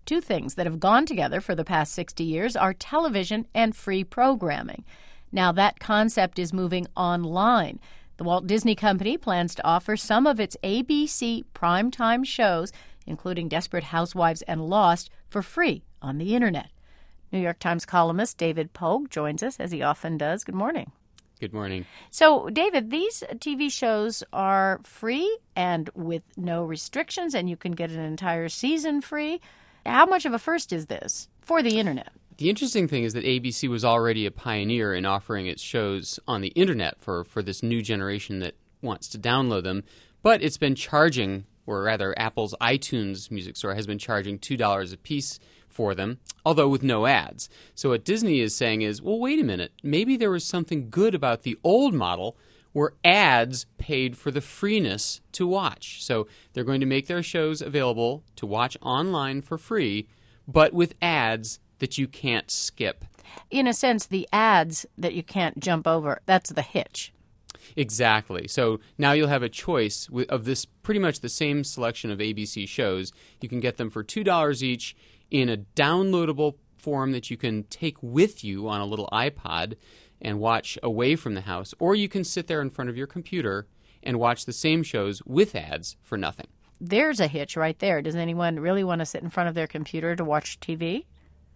Two things that have gone together for the past 60 years are television and free programming. Now that concept is moving online. The Walt Disney Company plans to offer some of its ABC primetime shows, including Desperate Housewives and Lost, for free on the Internet. New York Times columnist David Pogue joins us, as he often does. Good morning. Good morning. So, David, these TV shows are free and with no restrictions, and you can get an entire season free. How much of a first is this for the Internet? The interesting thing is that ABC was already a pioneer in offering its shows on the Internet for this new generation that wants to download them, but it's been charging, or rather Apple's iTunes music store has been charging $2 a piece for them, although with no ads. So what Disney is saying is, well, wait a minute, maybe there was something good about the old model where ads paid for the freeness to watch. So they're going to make their shows available to watch online for free, but with ads that you can't skip. In a sense, the ads that you can't jump over, that's the hitch. Exactly. So now you'll have a choice of this pretty much the same selection of ABC shows. You can get them for $2 each in a downloadable form that you can take with you on a little iPod and watch away from the house, or you can sit there in front of your computer and watch the same shows with ads for nothing. There's a hitch right there. Does anyone really want to sit in front of their computer to watch TV?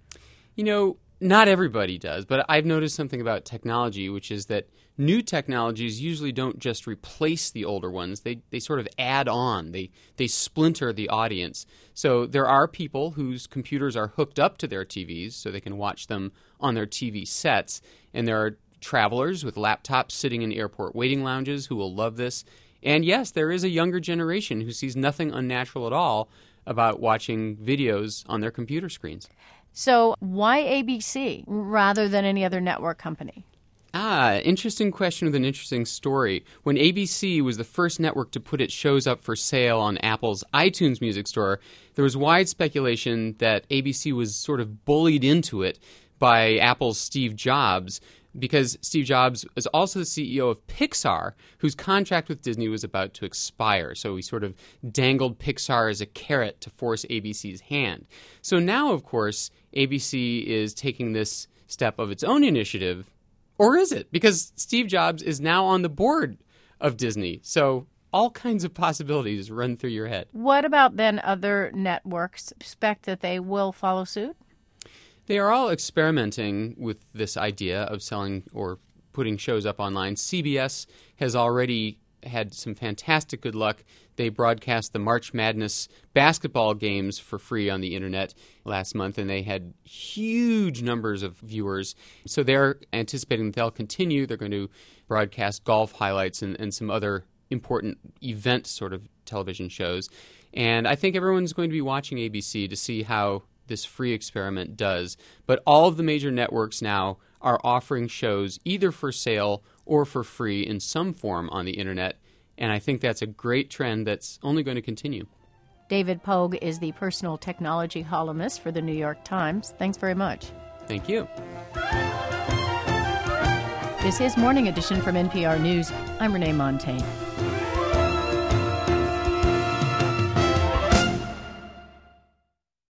You know, not everybody does, but I've noticed something about technology, which is that new technologies usually don't just replace the older ones. They sort of add on. They splinter the audience. So there are people whose computers are hooked up to their TVs so they can watch them on their TV sets. And there are travelers with laptops sitting in airport waiting lounges who will love this. And yes, there is a younger generation who sees nothing unnatural at all about watching videos on their computer screens. So why ABC rather than any other network company? Interesting question with an interesting story. When ABC was the first network to put its shows up for sale on Apple's iTunes music store, there was wide speculation that ABC was sort of bullied into it by Apple's Steve Jobs, because Steve Jobs is also the CEO of Pixar, whose contract with Disney was about to expire. So he sort of dangled Pixar as a carrot to force ABC's hand. So now, of course, ABC is taking this step of its own initiative. Or is it? Because Steve Jobs is now on the board of Disney. So all kinds of possibilities run through your head. What about then other networks? Expect that they will follow suit? They are all experimenting with this idea of selling or putting shows up online. CBS has already had some fantastic good luck. They broadcast the March Madness basketball games for free on the Internet last month, and they had huge numbers of viewers. So they're anticipating that they'll continue. They're going to broadcast golf highlights and some other important event sort of television shows. And I think everyone's going to be watching ABC to see how this free experiment does. But all of the major networks now are offering shows either for sale or for free in some form on the Internet. And I think that's a great trend that's only going to continue. David Pogue is the personal technology columnist for the New York Times. Thanks very much. Thank you. This is Morning Edition from NPR News. I'm Renee Montagne.